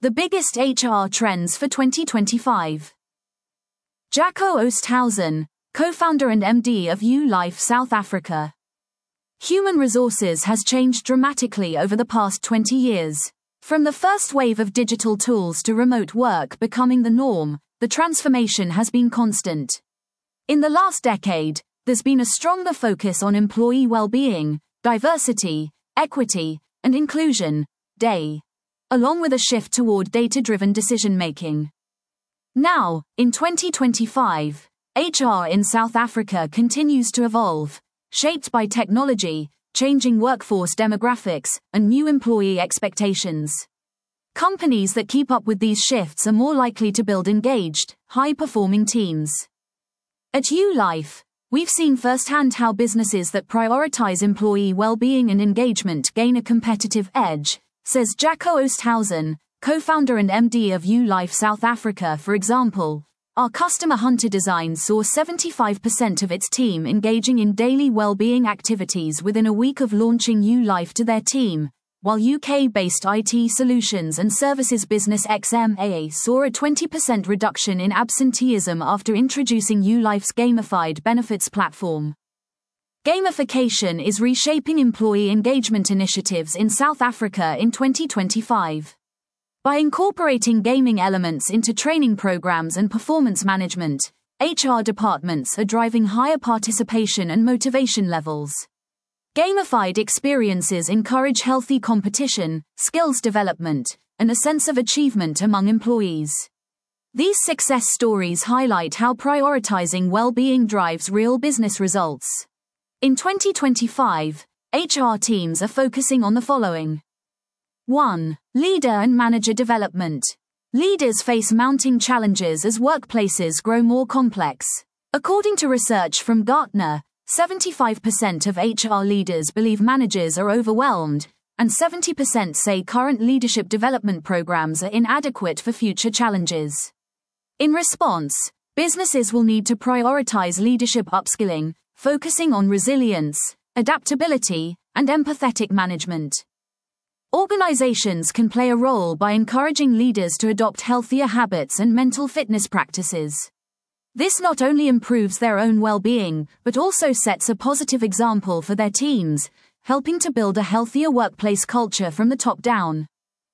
The biggest HR trends for 2025. Jacco Oosthuizen, co-founder and MD of YouLife South Africa. Human resources has changed dramatically over the past 20 years. From the first wave of digital tools to remote work becoming the norm, the transformation has been constant. In the last decade, there's been a stronger focus on employee well-being, diversity, equity, and inclusion, along with a shift toward data-driven decision-making. Now, in 2025, HR in South Africa continues to evolve, shaped by technology, changing workforce demographics, and new employee expectations. Companies that keep up with these shifts are more likely to build engaged, high-performing teams. At YouLife, we've seen firsthand how businesses that prioritize employee well-being and engagement gain a competitive edge, says Jacco Oosthuizen, co-founder and MD of YouLife South Africa. For example, our customer Hunter Design saw 75% of its team engaging in daily well-being activities within a week of launching YouLife to their team, while UK-based IT solutions and services business XMAA saw a 20% reduction in absenteeism after introducing YouLife's gamified benefits platform. Gamification is reshaping employee engagement initiatives in South Africa in 2025. By incorporating gaming elements into training programs and performance management, HR departments are driving higher participation and motivation levels. Gamified experiences encourage healthy competition, skills development, and a sense of achievement among employees. These success stories highlight how prioritizing well-being drives real business results. In 2025, HR teams are focusing on the following. 1. Leader and manager development. Leaders face mounting challenges as workplaces grow more complex. According to research from Gartner, 75% of HR leaders believe managers are overwhelmed, and 70% say current leadership development programs are inadequate for future challenges. In response, businesses will need to prioritize leadership upskilling, focusing on resilience, adaptability, and empathetic management. Organizations can play a role by encouraging leaders to adopt healthier habits and mental fitness practices. This not only improves their own well-being, but also sets a positive example for their teams, helping to build a healthier workplace culture from the top down.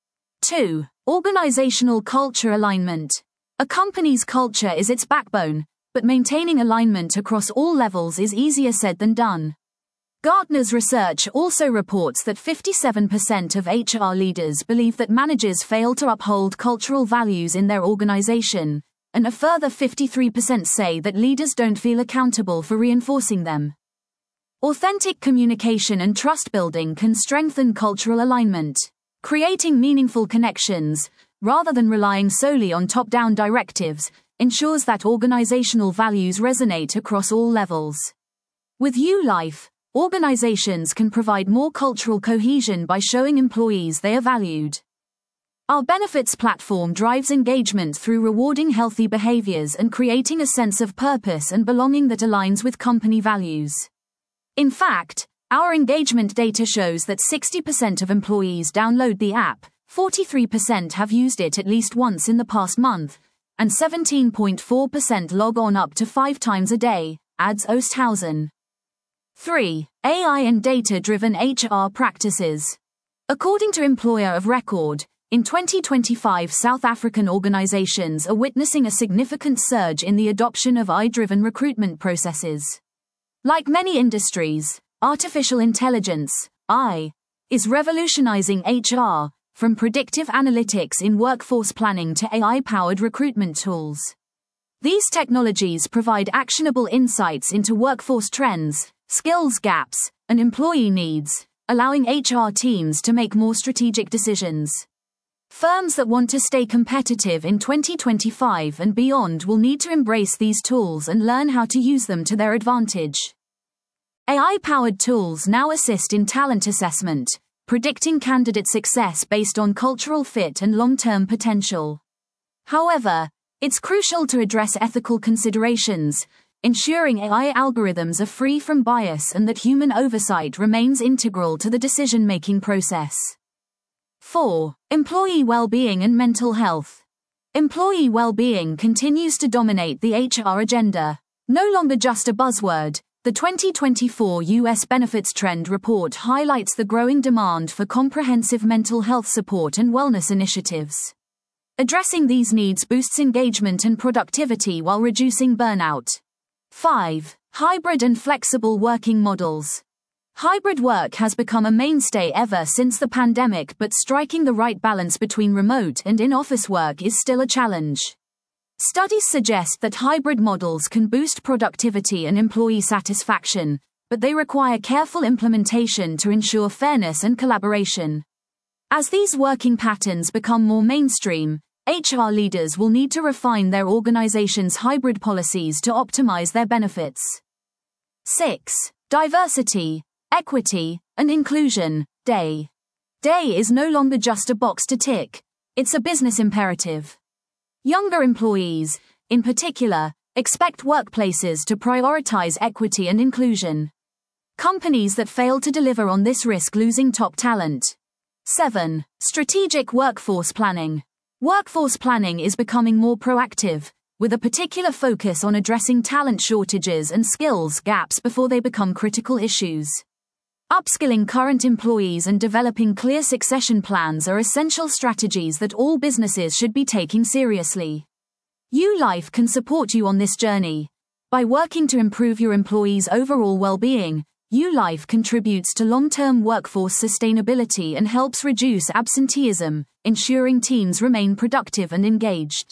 2. Organizational culture alignment. A company's culture is its backbone, but maintaining alignment across all levels is easier said than done. Gartner's research also reports that 57% of HR leaders believe that managers fail to uphold cultural values in their organization, and a further 53% say that leaders don't feel accountable for reinforcing them. Authentic communication and trust building can strengthen cultural alignment. Creating meaningful connections, rather than relying solely on top-down directives, ensures that organizational values resonate across all levels. With YouLife, organizations can provide more cultural cohesion by showing employees they are valued. Our benefits platform drives engagement through rewarding healthy behaviors and creating a sense of purpose and belonging that aligns with company values. In fact, our engagement data shows that 60% of employees download the app, 43% have used it at least once in the past month, and 17.4% log on up to 5 times a day, adds Oosthuizen. 3. AI and data-driven HR practices. According to Employer of Record, in 2025 South African organizations are witnessing a significant surge in the adoption of AI-driven recruitment processes. Like many industries, artificial intelligence, AI, is revolutionizing HR, from predictive analytics in workforce planning to AI-powered recruitment tools. These technologies provide actionable insights into workforce trends, skills gaps, and employee needs, allowing HR teams to make more strategic decisions. Firms that want to stay competitive in 2025 and beyond will need to embrace these tools and learn how to use them to their advantage. AI-powered tools now assist in talent assessment, predicting candidate success based on cultural fit and long-term potential. However, it's crucial to address ethical considerations, ensuring AI algorithms are free from bias and that human oversight remains integral to the decision-making process. 4. Employee well-being and mental health. Employee well-being continues to dominate the HR agenda. No longer just a buzzword, the 2024 U.S. Benefits Trend Report highlights the growing demand for comprehensive mental health support and wellness initiatives. Addressing these needs boosts engagement and productivity while reducing burnout. 5. Hybrid and flexible working models. Hybrid work has become a mainstay ever since the pandemic, but striking the right balance between remote and in-office work is still a challenge. Studies suggest that hybrid models can boost productivity and employee satisfaction, but they require careful implementation to ensure fairness and collaboration. As these working patterns become more mainstream, HR leaders will need to refine their organization's hybrid policies to optimize their benefits. 6. Diversity, equity, and inclusion. DEI is no longer just a box to tick, it's a business imperative. Younger employees, in particular, expect workplaces to prioritize equity and inclusion. Companies that fail to deliver on this risk losing top talent. 7. Strategic workforce planning. Workforce planning is becoming more proactive, with a particular focus on addressing talent shortages and skills gaps before they become critical issues. Upskilling current employees and developing clear succession plans are essential strategies that all businesses should be taking seriously. ULife can support you on this journey. By working to improve your employees' overall well-being, ULife contributes to long-term workforce sustainability and helps reduce absenteeism, ensuring teams remain productive and engaged.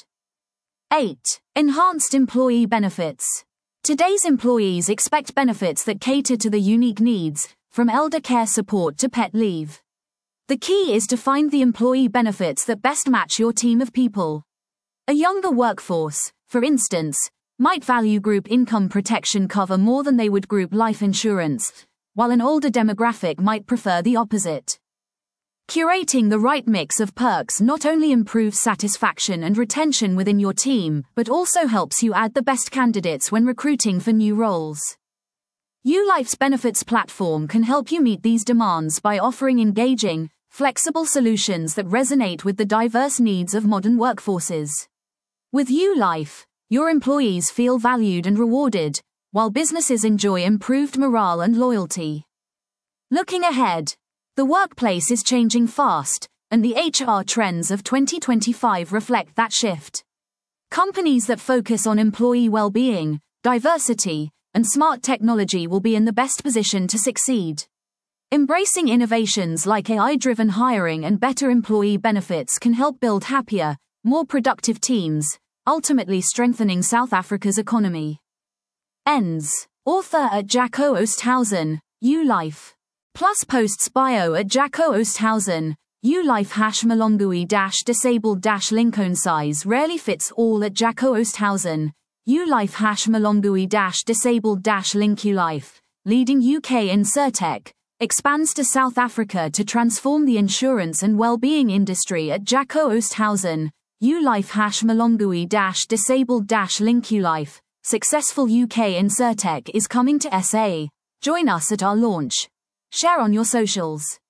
8. Enhanced employee benefits. Today's employees expect benefits that cater to their unique needs, from elder care support to pet leave. The key is to find the employee benefits that best match your team of people. A younger workforce, for instance, might value group income protection cover more than they would group life insurance, while an older demographic might prefer the opposite. Curating the right mix of perks not only improves satisfaction and retention within your team, but also helps you add the best candidates when recruiting for new roles. ULife's benefits platform can help you meet these demands by offering engaging, flexible solutions that resonate with the diverse needs of modern workforces. With ULife, your employees feel valued and rewarded, while businesses enjoy improved morale and loyalty. Looking ahead, the workplace is changing fast, and the HR trends of 2025 reflect that shift. Companies that focus on employee well-being, diversity, and smart technology will be in the best position to succeed. Embracing innovations like AI-driven hiring and better employee benefits can help build happier, more productive teams, ultimately strengthening South Africa's economy. Ends. Author at Jaco Oosthuizen, ULife. Plus posts bio at Jaco Oosthuizen, ULife #Malongui disabled Lincoln size rarely fits all at Jaco Oosthuizen. ULife #Malongui disabled ULife, leading UK insurtech, expands to South Africa to transform the insurance and well-being industry at Jaco Oosthuizen. ULife #Malongui disabled ULife, successful UK insurtech is coming to SA. Join us at our launch. Share on your socials.